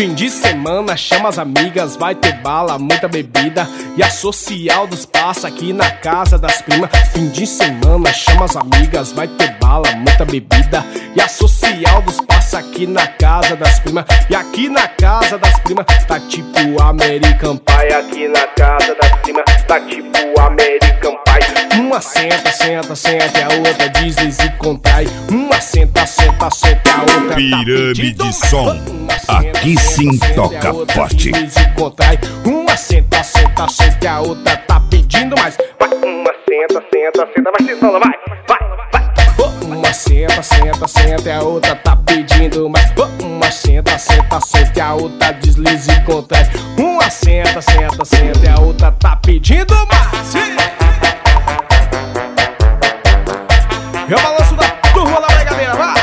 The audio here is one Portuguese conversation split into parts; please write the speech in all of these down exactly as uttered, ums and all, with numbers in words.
Fim de semana, chama as amigas, vai ter bala, muita bebida. E a social dos passa aqui na casa das primas. Fim de semana, chama as amigas, vai ter bala, muita bebida. E a social dos passa aqui na casa das primas. E aqui na casa das primas tá tipo American Pie. Aqui na casa das primas tá tipo American Pie. Uma senta, senta, senta, e a outra desliza e contrai. Uma senta, senta, senta, e a outra Pirâmide tá som. Aqui sim toca forte. Uma senta, senta, senta, e a outra tá pedindo mais. Vai, uma senta, senta, senta, vai sentando, vai, vai, vai. Uma senta, senta, senta, e a outra tá pedindo mais. Uma senta, senta, senta, e a outra desliza e contrai. Uma senta, senta, senta, e a outra tá pedindo mais. É o balanço da turma da brincadeira, vai!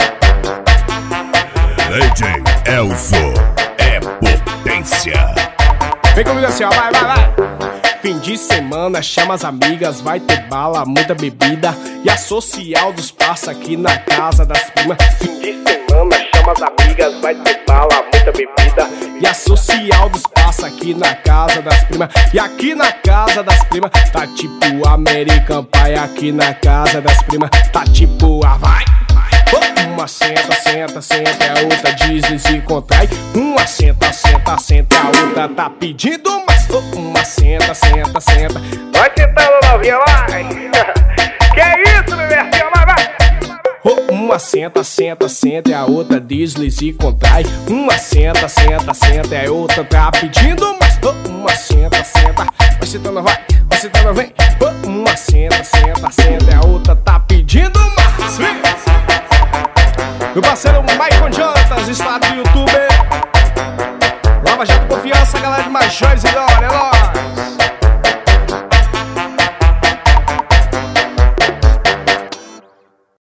D J Elzo é potência. Vem comigo assim, ó, vai, vai, vai! Fim de semana, chama as amigas, vai ter bala, muita bebida. E a social dos passa aqui na casa das primas. Fim de semana, chama as amigas, vai ter bala, muita bebida. E a social dos passa aqui na casa das primas. E aqui na casa das primas tá tipo American Pie. Aqui na casa das primas tá tipo a vai. Uma senta, senta, senta, a outra desliza e contrai. Uma senta, senta, senta, a outra tá pedindo mais. Uma senta, senta, senta. Vai tentando, novinha, vai. Que é isso, meu versinho, vai, vai. Uma senta, senta, senta, a outra desliza e contrai. Uma senta, senta, senta, a outra tá pedindo mais. Uma senta, senta, vai sentando, vai, vai sentando, vem. Uma senta, senta, senta, a outra tá pedindo mais. Vem. Meu parceiro Michael Jonatas está no YouTube. Lava Jato Confiança, galera de Majores e Dória, é nóis.